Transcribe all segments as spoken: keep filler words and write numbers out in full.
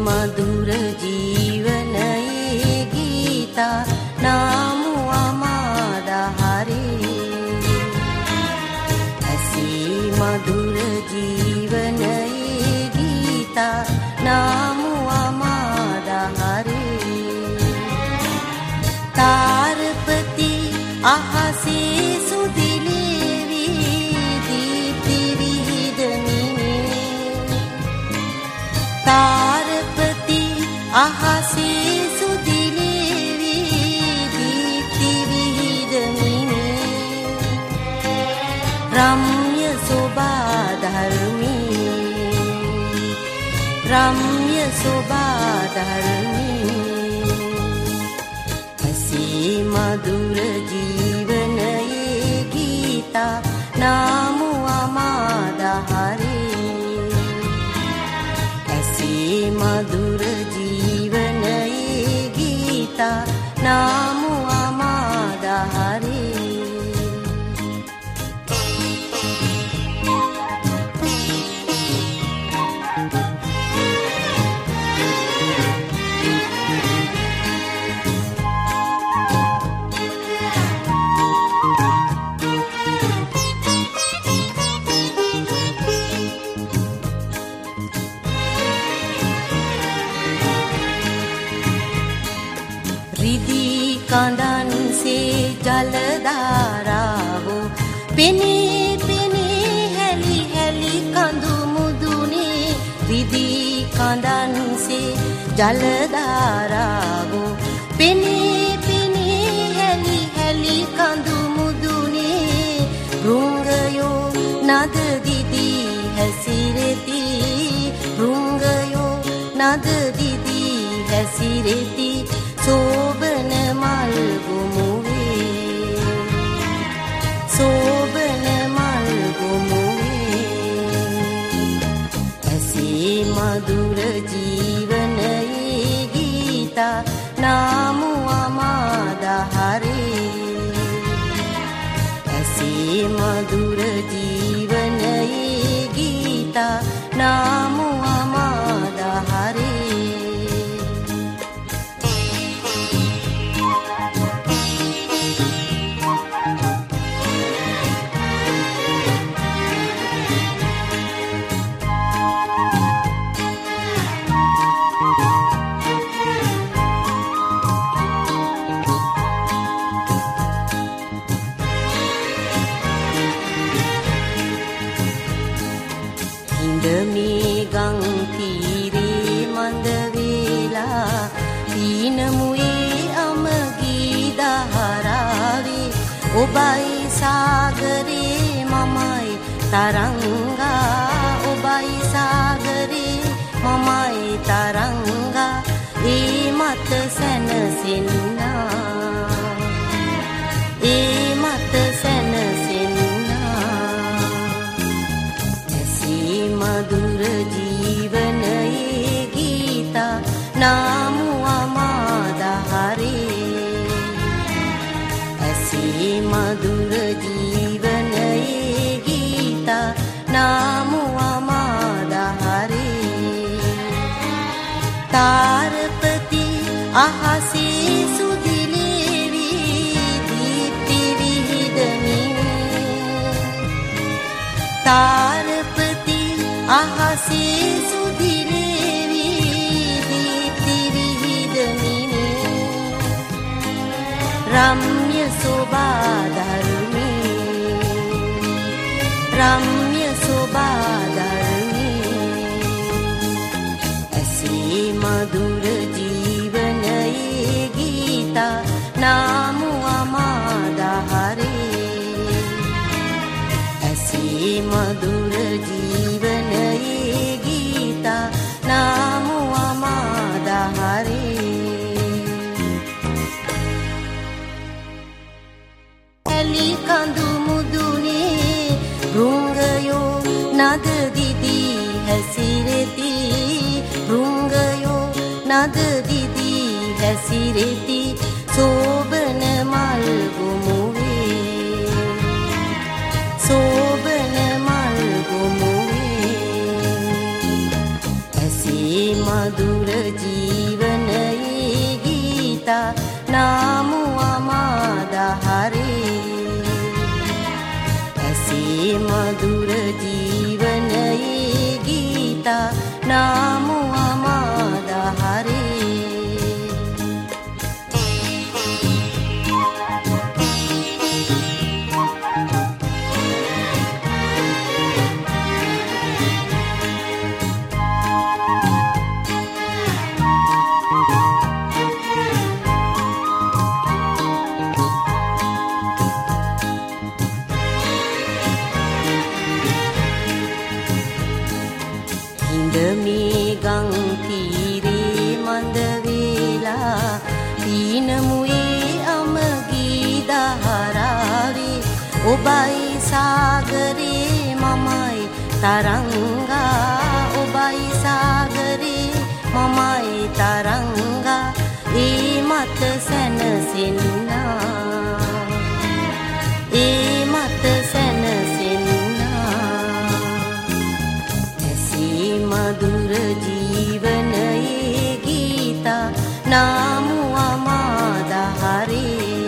මధుර ජීවනයේ ගීතා නාමුවා මාදහරේ ඇසී මధుර ජීවනයේ ගීතා නාමුවා මාදහරේ තාරපති අහසේ සුදිලේවි දීප්ති විහිදමිනේ තාරපති අහසේ සුදිලේවි දීප්ති විහිදමිනේ රම්‍ය සෝභා ධර්මී රම්‍ය සෝභා ධර්මී මధුර ජීවනයේ ගීතා නාමුවා මාදහරේ ඇසී මధుර ජීවනයේ ගීතා නාමුවා මාදහරේ කඳන්සේ ජලධාරාව පෙනී පෙනී හැලි හැලි කඳු මුදුනේ රිදී කඳන්සේ ජලධාරාව පෙනී පෙනී හැලි හැලි කඳු මුදුනේ රුංගයෝ නද දිදී හැසිරෙති රුංගයෝ නද දිදී හැසිරෙති සෝබන මල් ගොමුවේ සෝබන මල් ගොමුවේ ඇසී මధుර ජීවනයේ ගීතා නාමුවා මාදහරේ ඇසී මధుර ජීවනයේ ගීතා නාමුවා මාදහරේ මේ ගං තීරේ මන්ද වේලා දීනමුවේ අමගී දහරාවේ ඔබයි සාගරේ මමයි තරංගා ඔබයි සාගරේ මමයි තරංගා ඒ මත සැනසෙන්නා ඒ මත සැනසෙන්නා මధుර ජීවනයේ ගීතා නාමුවා මාදහරේ ඇසී මధుර ජීවනයේ ගීතා නාමුවා මාදහරේ තාරපති අහසේ සුදිලේවි දීප්ති විහිදමිනේ තාරපති අහසේ සුදිලේවි දීප්ති විහිදමිනේ රම්‍ය සෝභා ධර්මී රම්‍ය සෝභා ධර්මී ඇසී මధుර ජීවනයේ ගීතා නාමුවා මාදහරේ ඇසී මధుර ජීවනයේ ගීතා නාමුවා මාදහරේ ඇලි කඳු මුදුනේ රුංගයෝ නද දිදී හැසිරෙති රුංගයෝ නද දිදී හැසිරෙති සෝබන මල් ගොමුවේ සෝබන මල් ගොමුවේ ඇසී මధుර ජීවනයේ ගීතා නාමුවා මාදහරේ ඇසේ මధుර ජීවනයේ ගීතා නාමුවා මාදහරේ මේ ගං තීරේ මඳ වේලා දීනමුවේ අමගී දහරාවේ ඔබයි සාගරේ මමයි තරංගා ඔබයි සාගරේ මමයි තරංගා ඒ මත සැනසෙන්නා ඒ මත සැනසෙන්නා මధుර ජීවනයේ ගීතා නාමුවා මාදහරේ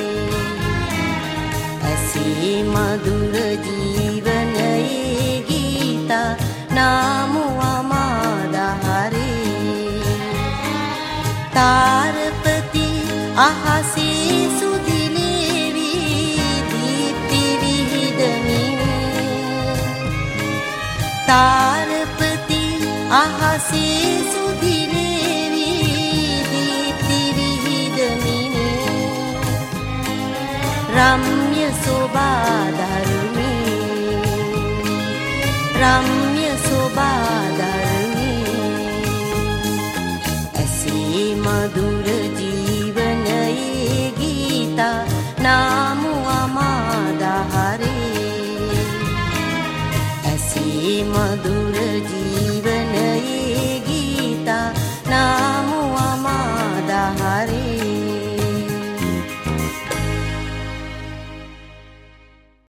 ඇසේ මధుර ජීවනයේ ගීතා නාමුවා මාදහරේ තාරපති අහසේ සුදිලේවි දීප්ති විහිදමින් තාරපති අහසේ සුදිලේවි දීප්ති විහිදමින් රම්‍ය සෝභා ධර්මී රම්‍ය සෝභා ධර්මී ඇසේ මధుර